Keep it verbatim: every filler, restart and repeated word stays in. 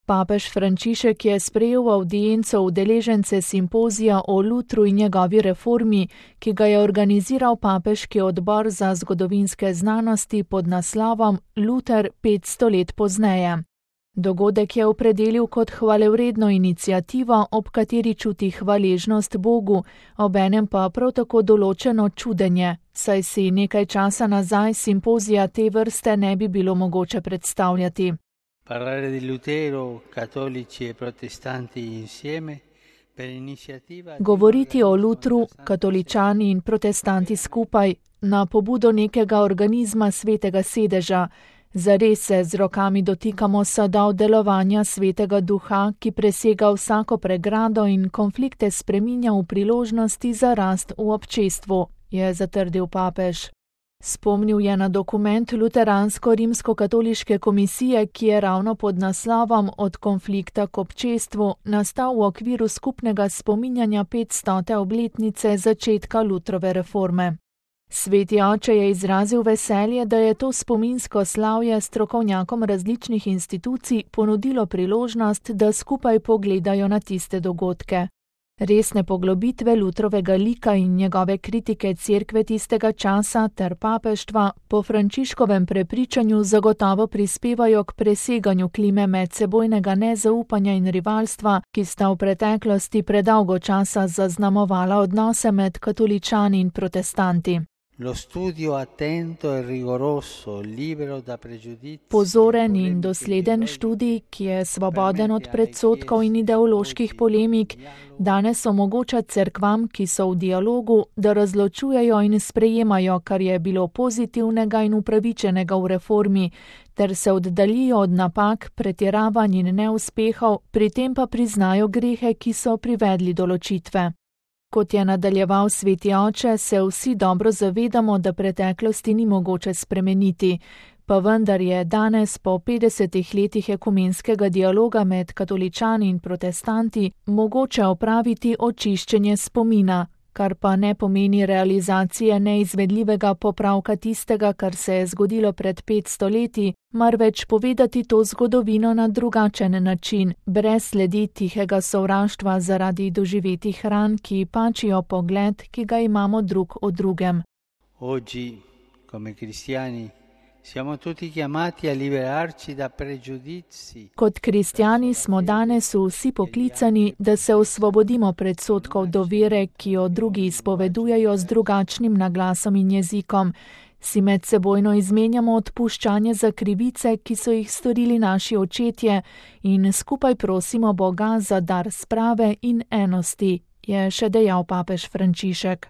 Papež Frančišek je sprejel v avdienco udeležence simpozija o Lutru in njegovi reformi, ki ga je organiziral Papeški odbor za zgodovinske znanosti pod naslovom Luter petsto let pozneje. Dogodek je opredelil kot hvalevredno iniciativo, ob kateri čuti hvaležnost Bogu, obenem pa prav tako določeno čudenje, saj si nekaj časa nazaj simpozija te vrste ne bi bilo mogoče predstavljati. Parlare di Lutero, cattolici e protestanti insieme, per iniziativa... Govoriti o Lutru, katoličani in protestanti skupaj, na pobudo nekega organizma svetega sedeža, zares se z rokami dotikamo sadov delovanja svetega duha, ki presega vsako pregrado in konflikte spreminja v priložnosti za rast v občestvu, je zatrdil papež. Spomnil je na dokument Luteransko-rimsko-katoliške komisije, ki je ravno pod naslovom Od konflikta k občestvu nastal v okviru skupnega spominjanja petstote obletnice začetka Lutrove reforme. Sveti oče je izrazil veselje, da je to spominsko slavje strokovnjakom različnih institucij ponudilo priložnost, da skupaj pogledajo na tiste dogodke. Resne poglobitve Lutrovega lika in njegove kritike cerkve tistega časa ter papeštva po Frančiškovem prepričanju zagotovo prispevajo k preseganju klime medsebojnega nezaupanja in rivalstva, ki sta v preteklosti predolgo časa zaznamovala odnose med katoličani in protestanti. Lo studio attento e rigoroso, libero da pregiudizi. Pozoren in dosleden študij, ki je svoboden od predsodkov in ideoloških polemik, danes omogoča cerkvam, ki so v dialogu, da razločujejo in sprejemajo, kar je bilo pozitivnega in upravičenega v reformi, ter se oddaljijo od napak, pretiravanj in neuspehov, pri tem pa priznajo grehe, ki so privedli do ločitve. Kot je nadaljeval sveti oče, se vsi dobro zavedamo, da preteklosti ni mogoče spremeniti, pa vendar je danes po petdesetih letih ekumenskega dialoga med katoličani in protestanti mogoče opraviti očiščenje spomina, kar pa ne pomeni realizacije neizvedljivega popravka tistega, kar se je zgodilo pred petsto leti, marveč povedati to zgodovino na drugačen način, brez sledi tihega sovraštva zaradi doživetih ran, ki pačijo pogled, ki ga imamo drug o drugem. Oggi, come cristiani, siamo tutti chiamati a liberarci da pregiudizi. Kot kristjani smo danes vsi poklicani, da se osvobodimo predsodkov do vere, ki jo drugi izpovedujejo z drugačnim naglasom in jezikom. Si medsebojno izmenjamo odpuščanje za krivice, ki so jih storili naši očetje, in skupaj prosimo Boga za dar sprave in enosti, je še dejal papež Frančišek.